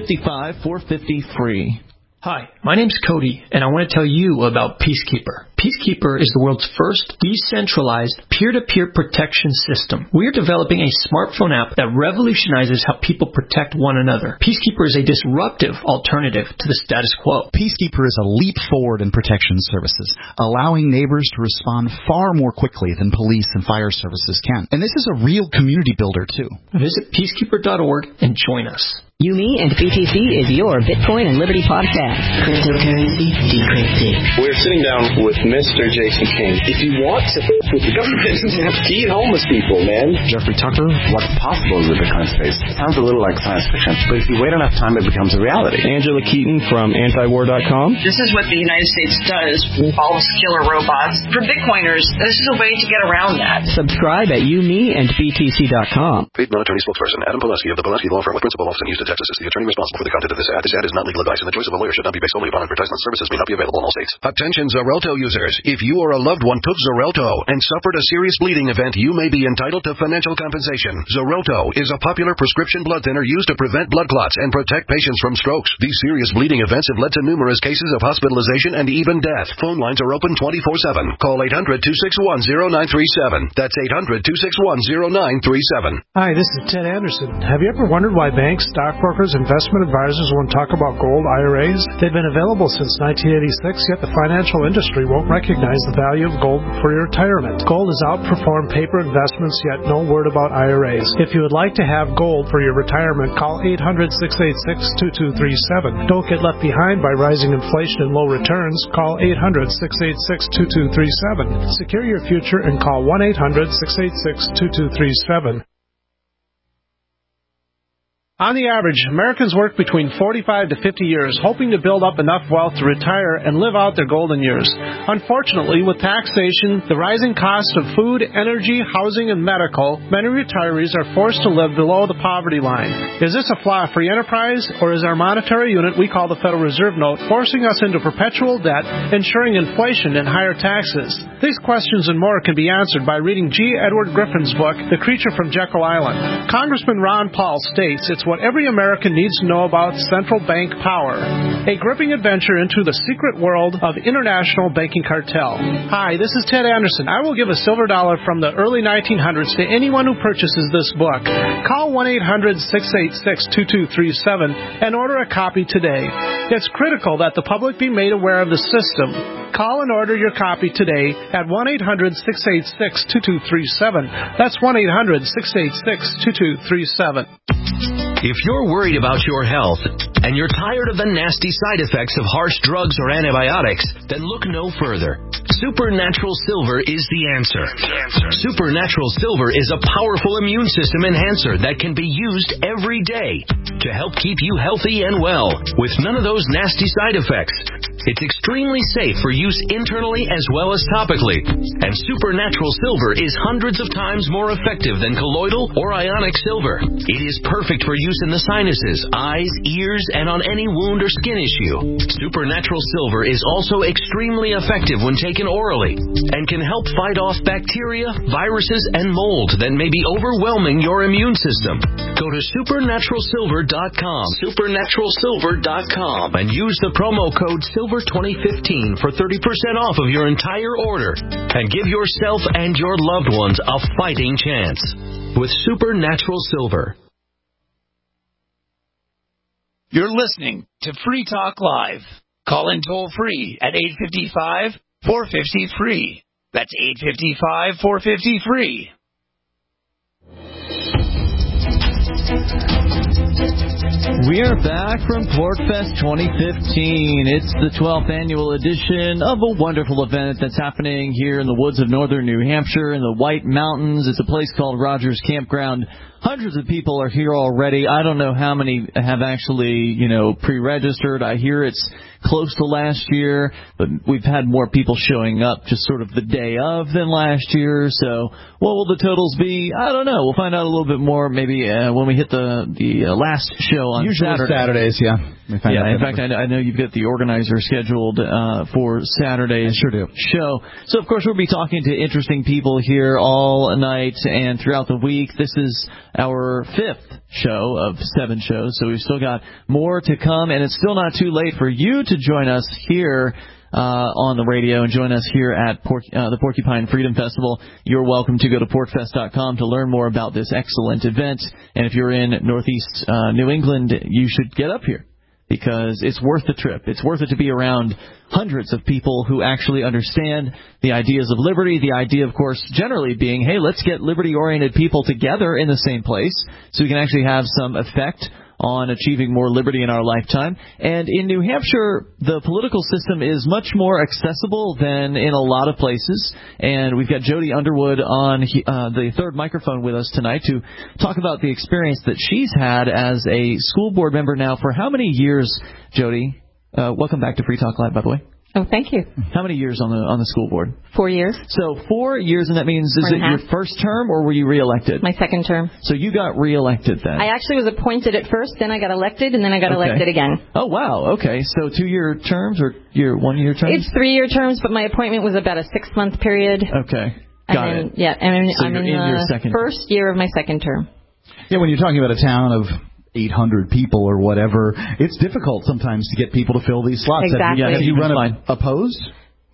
855-450-FREE. Hi, my name's Cody, and I want to tell you about Peacekeeper. Peacekeeper is the world's first decentralized peer-to-peer protection system. We're developing a smartphone app that revolutionizes how people protect one another. Peacekeeper is a disruptive alternative to the status quo. Peacekeeper is a leap forward in protection services, allowing neighbors to respond far more quickly than police and fire services can. And this is a real community builder, too. Visit peacekeeper.org and join us. UME and BTC is your Bitcoin and Liberty podcast. Cryptocurrency decrypted. We're sitting down with Mr. Jason King. If you want to with the government, feed homeless people, man. Jeffrey Tucker, what's possible in the Bitcoin space? It sounds a little like science fiction, but if you wait enough time, it becomes a reality. Angela Keaton from antiwar.com. This is what the United States does with all the killer robots. For Bitcoiners, this is a way to get around that. Subscribe at UME and BTC.com. Paid non-attorney spokesperson Adam Pulaski of the Pulaski Law Firm with principal office in Houston, Texas is the attorney responsible for the content of this ad. This ad is not legal advice, and the choice of a lawyer should not be based solely upon advertisement. Services may not be available in all states. Attention Xarelto users. If you or a loved one took Xarelto and suffered a serious bleeding event, you may be entitled to financial compensation. Xarelto is a popular prescription blood thinner used to prevent blood clots and protect patients from strokes. These serious bleeding events have led to numerous cases of hospitalization and even death. Phone lines are open 24/7. Call 800-261-0937. That's 800-261-0937. Hi, this is Ted Anderson. Have you ever wondered why banks, stock stockbrokers, investment advisors won't talk about gold IRAs? They've been available since 1986, yet the financial industry won't recognize the value of gold for your retirement. Gold has outperformed paper investments, yet no word about IRAs. If you would like to have gold for your retirement, call 800-686-2237. Don't get left behind by rising inflation and low returns. Call 800-686-2237. Secure your future and call 1-800-686-2237. On the average, Americans work between 45 to 50 years, hoping to build up enough wealth to retire and live out their golden years. Unfortunately, with taxation, the rising cost of food, energy, housing, and medical, many retirees are forced to live below the poverty line. Is this a flaw free enterprise, or is our monetary unit we call the Federal Reserve Note forcing us into perpetual debt, ensuring inflation and higher taxes? These questions and more can be answered by reading G. Edward Griffin's book, The Creature from Jekyll Island. Congressman Ron Paul states it's what every American needs to know about central bank power. A gripping adventure into the secret world of international banking cartel. Hi, this is Ted Anderson. I will give a silver dollar from the early 1900s to anyone who purchases this book. Call 1-800-686-2237 and order a copy today. It's critical that the public be made aware of the system. Call and order your copy today at 1-800-686-2237. That's 1-800-686-2237. If you're worried about your health and you're tired of the nasty side effects of harsh drugs or antibiotics, then look no further. Supernatural Silver is the answer. Supernatural Silver is a powerful immune system enhancer that can be used every day to help keep you healthy and well with none of those nasty side effects. It's extremely safe for use internally as well as topically. And Supernatural Silver is hundreds of times more effective than colloidal or ionic silver. It is perfect for use in the sinuses, eyes, ears, and on any wound or skin issue. Supernatural Silver is also extremely effective when taken orally and can help fight off bacteria, viruses, and mold that may be overwhelming your immune system. Go to supernaturalsilver.com, supernaturalsilver.com, and use the promo code SILVER2015 for 30% off of your entire order and give yourself and your loved ones a fighting chance with Supernatural Silver. You're listening to Free Talk Live. Call in toll free at 855-450-FREE. That's 855-450-FREE. We are back from PorkFest 2015. It's the 12th annual edition of a wonderful event that's happening here in the woods of northern New Hampshire in the White Mountains. It's a place called Rogers Campground. Hundreds of people are here already. I don't know how many have actually, pre-registered. I hear it's close to last year, but we've had more people showing up just sort of the day of than last year. So what will the totals be? I don't know. We'll find out a little bit more maybe when we hit the last show on usually Saturday. Saturdays, yeah. In fact, I know you've got the organizer scheduled for Saturday's show. So, of course, we'll be talking to interesting people here all night and throughout the week. This is our 5th show of 7 shows, so we've still got more to come, and it's still not too late for you to join us here on the radio and join us here at the Porcupine Freedom Festival. You're welcome to go to porkfest.com to learn more about this excellent event, and if you're in Northeast New England, you should get up here, because it's worth the trip. It's worth it to be around hundreds of people who actually understand the ideas of liberty. The idea, of course, generally being, hey, let's get liberty-oriented people together in the same place so we can actually have some effect on achieving more liberty in our lifetime. And in New Hampshire, the political system is much more accessible than in a lot of places. And we've got Jody Underwood on the third microphone with us tonight to talk about the experience that she's had as a school board member now for how many years, Jody? Welcome back to Free Talk Live, by the way. Oh, thank you. How many years on the school board? 4 years. So 4 years, and that means, is it your first term, or were you reelected? My second term. So you got reelected then? I actually was appointed at first, then I got elected, and then I got elected again. Oh, wow. Okay. So 2-year terms or your 1-year terms? It's 3-year terms, but my appointment was about a 6-month period. Okay. Got it. Yeah, and so I'm in your the first year of my second term. Yeah, when you're talking about a town of 800 people or whatever, it's difficult sometimes to get people to fill these slots. Exactly. Have you run opposed?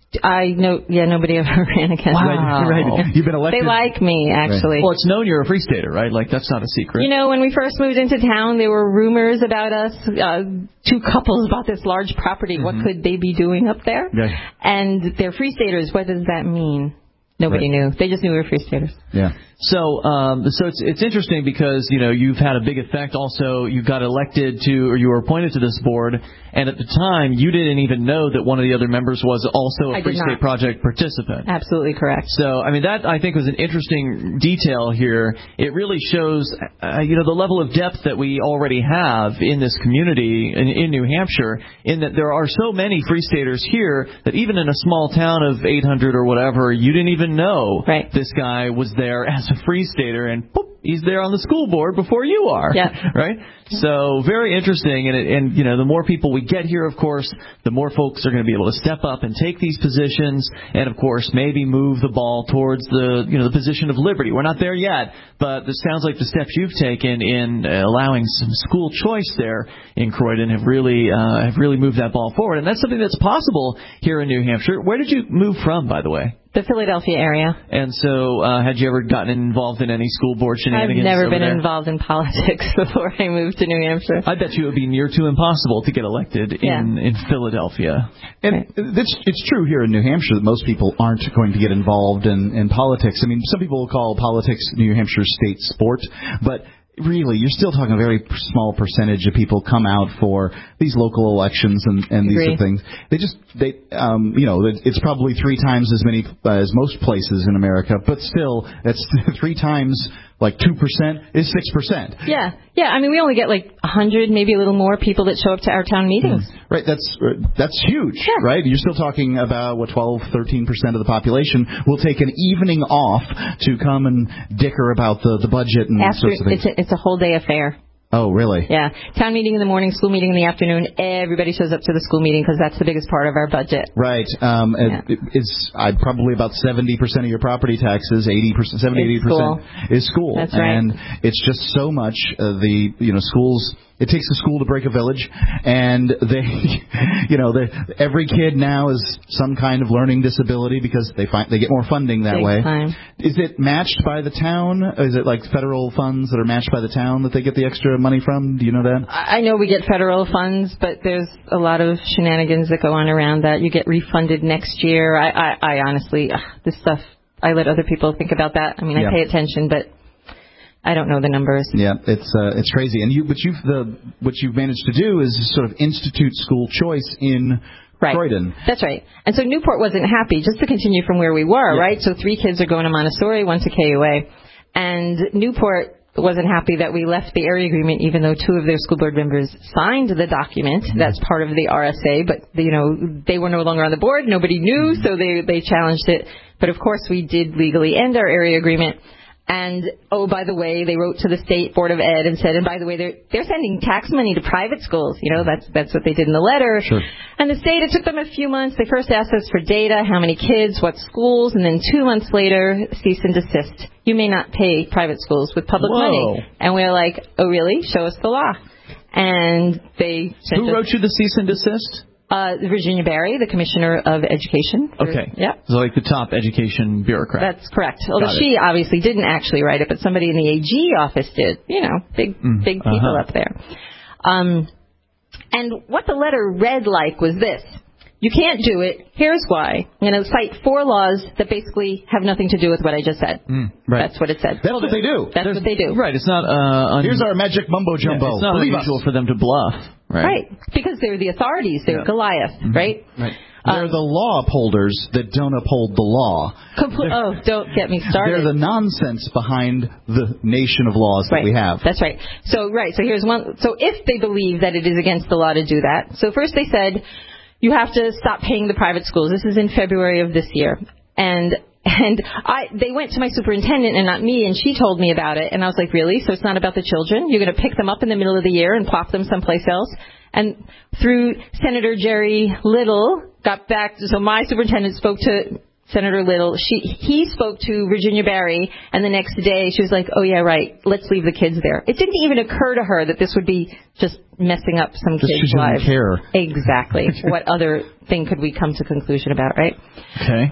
Nobody ever ran against me. Wow. Right. You've been elected. They like me, actually. Right. Well, it's known you're a Free Stater, right? Like, that's not a secret. You know, when we first moved into town, there were rumors about us. Two couples bought this large property. Mm-hmm. What could they be doing up there? Yeah. And they're Free Staters. What does that mean? Nobody knew. They just knew we were Free Staters. Yeah. So it's interesting because, you know, you've had a big effect. Also, you got elected or you were appointed to this board, and at the time, you didn't even know that one of the other members was also a Free State Project participant. Absolutely correct. So, I mean, that, I think, was an interesting detail here. It really shows, the level of depth that we already have in this community in New Hampshire, in that there are so many Free Staters here that even in a small town of 800 or whatever, you didn't even know this guy was there as a Free Stater, and boop, he's there on the school board before you are. Yeah. Right? So very interesting, and you know, the more people we get here, of course, the more folks are going to be able to step up and take these positions, and of course, maybe move the ball towards the position of liberty. We're not there yet, but this sounds like the steps you've taken in allowing some school choice there in Croydon have really moved that ball forward, and that's something that's possible here in New Hampshire. Where did you move from, by the way? The Philadelphia area. And so, had you ever gotten involved in any school board shenanigans? I've never been there? involved in politics before I moved to New Hampshire. I bet you it would be near to impossible to get elected in Philadelphia. And it's true here in New Hampshire that most people aren't going to get involved in politics. I mean, some people will call politics New Hampshire state sport, but really, you're still talking a very small percentage of people come out for these local elections and these sort of things. It's probably 3 times as many as most places in America, but still, that's 3 times. Like 2% is 6%. Yeah. I mean, we only get like 100, maybe a little more people that show up to our town meetings. Right. That's huge. Yeah. Right. You're still talking about 12-13% of the population will take an evening off to come and dicker about the budget and sorts of things. It's a whole day affair. Oh, really? Yeah. Town meeting in the morning, school meeting in the afternoon. Everybody shows up to the school meeting because that's the biggest part of our budget. Right. It's probably about 70% of your property taxes, 80% is school. That's right. And it's just so much. Schools. It takes a school to break a village, and every kid now is some kind of learning disability because they get more funding that way. Time. Is it matched by the town? Is it like federal funds that are matched by the town that they get the extra money from? Do you know that? I know we get federal funds, but there's a lot of shenanigans that go on around that. You get refunded next year. I honestly, this stuff, I let other people think about that. I mean, I pay attention, but I don't know the numbers. Yeah, it's crazy. And what you've managed to do is sort of institute school choice in Croydon. That's right. And so Newport wasn't happy, just to continue from where we were, right? So 3 kids are going to Montessori, 1 to KUA. And Newport wasn't happy that we left the area agreement, even though 2 of their school board members signed the document. That's part of the RSA, but they were no longer on the board. Nobody knew, so they challenged it. But of course, we did legally end our area agreement. And, by the way, they wrote to the State Board of Ed and said, and by the way, they're sending tax money to private schools. That's what they did in the letter. Sure. And the state, it took them a few months. They first asked us for data, how many kids, what schools, and then 2 months later, cease and desist. You may not pay private schools with public money. And we're like, oh, really? Show us the law. And they sent Who wrote you the cease and desist? Virginia Barry, the Commissioner of Education. Okay. Yeah. So like the top education bureaucrat. That's correct. Although she obviously didn't actually write it, but somebody in the AG office did. Big people up there. And what the letter read like was this. You can't do it. Here's why. I'm going to cite 4 laws that basically have nothing to do with what I just said. Right. That's what it said. That's what they do. That's what they do. Right. It's not. Here's our magic mumbo jumbo. It's not unusual for them to bluff. Right. Because they're the authorities. They're Goliath. Right. Right. They're the law upholders that don't uphold the law. Don't get me started. They're the nonsense behind the nation of laws that we have. That's right. So here's one. So if they believe that it is against the law to do that, so first they said, you have to stop paying the private schools. This is in February of this year. And they went to my superintendent and not me, and she told me about it. And I was like, really? So it's not about the children? You're going to pick them up in the middle of the year and plop them someplace else? And through Senator Jerry Little, got back. So my superintendent spoke to Senator Little. He spoke to Virginia Barry, and the next day she was like, oh, yeah, right, let's leave the kids there. It didn't even occur to her that this would be just messing up some Just kids' she doesn't lives. care. Exactly. What other thing could we come to conclusion about, right? Okay.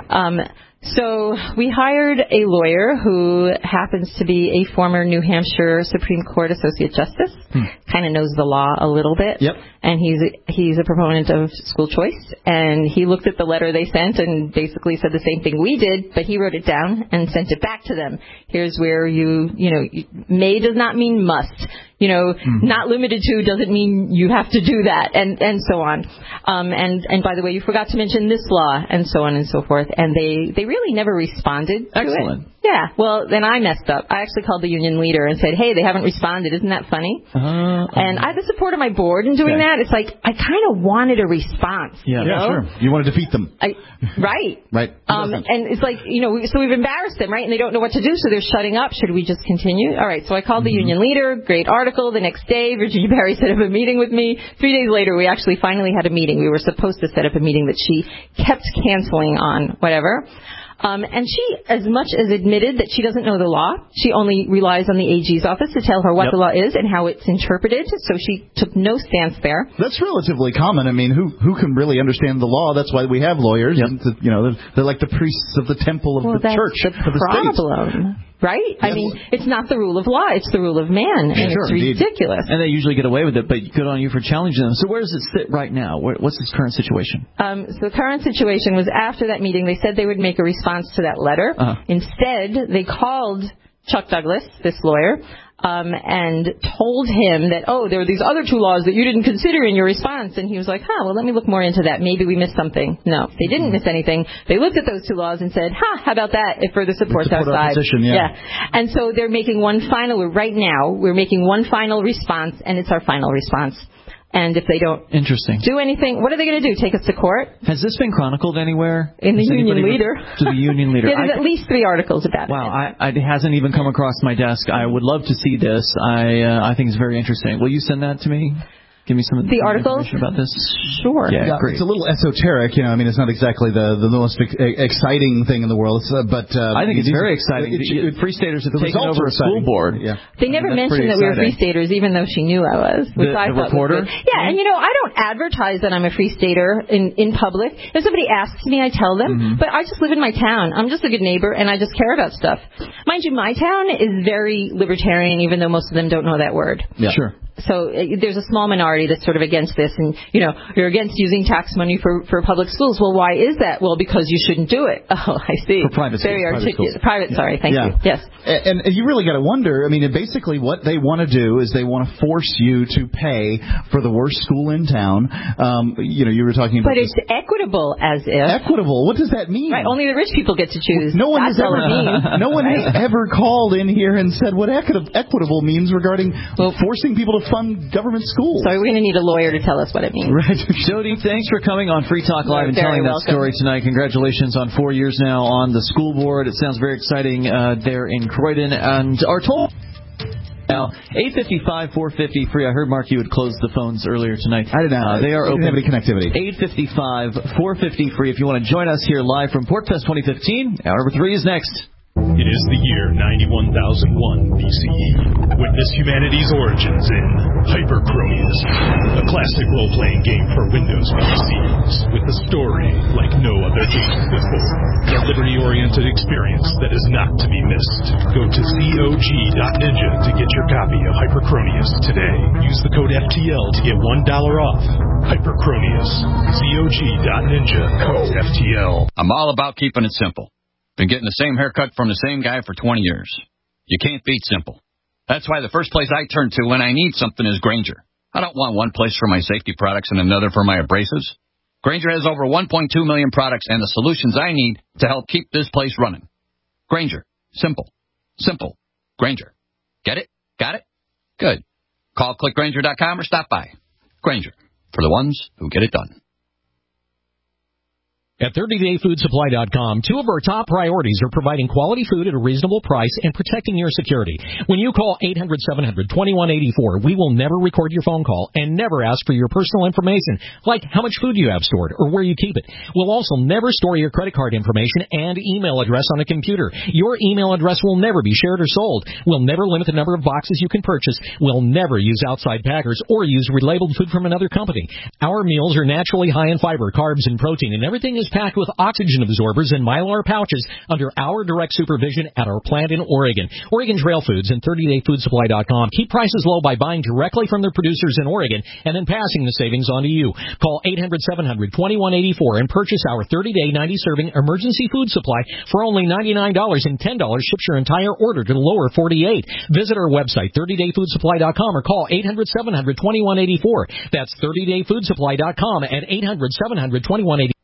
So we hired a lawyer who happens to be a former New Hampshire Supreme Court Associate Justice. Kind of knows the law a little bit. Yep. And he's a proponent of school choice. And he looked at the letter they sent and basically said the same thing we did, but he wrote it down and sent it back to them. Here's where may does not mean must. Not limited to doesn't mean you have to do that, and so on. And by the way, you forgot to mention this law, and so on and so forth. And they really never responded to Excellent. it. Yeah. Well, then I messed up. I actually called the union leader and said, hey, they haven't responded. Isn't that funny? And I have the support of my board in doing that. It's like I kind of wanted a response. Yeah, sure. You want to defeat them. Right. Right. And it's like, so we've embarrassed them, right? And they don't know what to do, so they're shutting up. Should we just continue? All right. So I called the union leader. Great article. The next day, Virginia Barry set up a meeting with me. 3 days later, we actually finally had a meeting. We were supposed to set up a meeting that she kept canceling on, whatever. And she, as much as admitted that she doesn't know the law, she only relies on the AG's office to tell her what the law is and how it's interpreted. So she took no stance there. That's relatively common. I mean, who can really understand the law? That's why we have lawyers. And, they're like the priests of the temple of the church of the state. Right? I mean, it's not the rule of law. It's the rule of man. And it's ridiculous. And they usually get away with it, but good on you for challenging them. So where does it sit right now? What's its current situation? So the current situation was after that meeting, they said they would make a response to that letter. Instead, they called Chuck Douglas, this lawyer, and told him that, there were these other two laws that you didn't consider in your response. And he was like, well, let me look more into that. Maybe we missed something. No, they didn't miss anything. They looked at those two laws and said, how about that? It further supports our side. Yeah. And so they're making right now, we're making one final response, and it's our final response. And if they don't do anything, what are they going to do? Take us to court? Has this been chronicled anywhere? In the union leader. To the union leader. There's at least 3 articles about it. Wow, it hasn't even come across my desk. I would love to see this. I think it's very interesting. Will you send that to me? Give me some information about this. Sure. Yeah, great. It's a little esoteric, I mean, it's not exactly the most exciting thing in the world, but I think it's very exciting. Free Staters have taken over a school board. Yeah. They never mentioned that we were Free Staters, even though she knew I was. Which I thought reporter? was good. Yeah, and I don't advertise that I'm a Free Stater in public. If somebody asks me, I tell them. But I just live in my town. I'm just a good neighbor, and I just care about stuff. Mind you, my town is very libertarian, even though most of them don't know that word. Yeah. Sure. So there's a small minority that's sort of against this, and you're against using tax money for public schools. Well, why is that? Well, because you shouldn't do it. Oh, I see. For private schools. Very articulate. Private, sorry, thank you. Yes. And you really got to wonder. I mean, basically, what they want to do is they want to force you to pay for the worst school in town. You were talking about. But it's equitable, as if. Equitable. What does that mean? Right. Only the rich people get to choose. No one has ever called in here and said what equitable means regarding forcing people to fund government schools. So we're going to need a lawyer to tell us what it means. Right. Jody, thanks for coming on Free Talk Live and telling that story tonight. Congratulations on 4 years now on the school board. It sounds very exciting there in Croydon. And our toll now 855-450 free. I heard, Mark, you had closed the phones earlier tonight. I didn't know. They are open. Didn't have any connectivity. 855-450 free. If you want to join us here live from PortFest 2015, hour number 3 is next. It is the year 91,001 BCE. Witness humanity's origins in Hyperchronius, a classic role-playing game for Windows PCs, with a story like no other game before. A liberty-oriented experience that is not to be missed. Go to COG.ninja to get your copy of Hyperchronius today. Use the code FTL to get $1 off. Hyperchronius. COG.ninja, code FTL. I'm all about keeping it simple. Been getting the same haircut from the same guy for 20 years. You can't beat simple. That's why the first place I turn to when I need something is Grainger. I don't want one place for my safety products and another for my abrasives. Grainger has over 1.2 million products and the solutions I need to help keep this place running. Grainger. Simple. Simple. Grainger. Get it? Got it? Good. Call clickgrainger.com or stop by. Grainger. For the ones who get it done. At 30dayfoodsupply.com, two of our top priorities are providing quality food at a reasonable price and protecting your security. When you call 800-700-2184, we will never record your phone call and never ask for your personal information, like how much food you have stored or where you keep it. We'll also never store your credit card information and email address on a computer. Your email address will never be shared or sold. We'll never limit the number of boxes you can purchase. We'll never use outside packers or use relabeled food from another company. Our meals are naturally high in fiber, carbs, and protein, and everything is packed with oxygen absorbers and Mylar pouches under our direct supervision at our plant in Oregon. Oregon Trail Foods and 30dayfoodsupply.com keep prices low by buying directly from their producers in Oregon and then passing the savings on to you. Call 800-700-2184 and purchase our 30-day 90-serving emergency food supply for only $99, and $10 ships your entire order to the lower 48. Visit our website, 30dayfoodsupply.com, or call 800-700-2184. That's 30dayfoodsupply.com at 800-700-2184.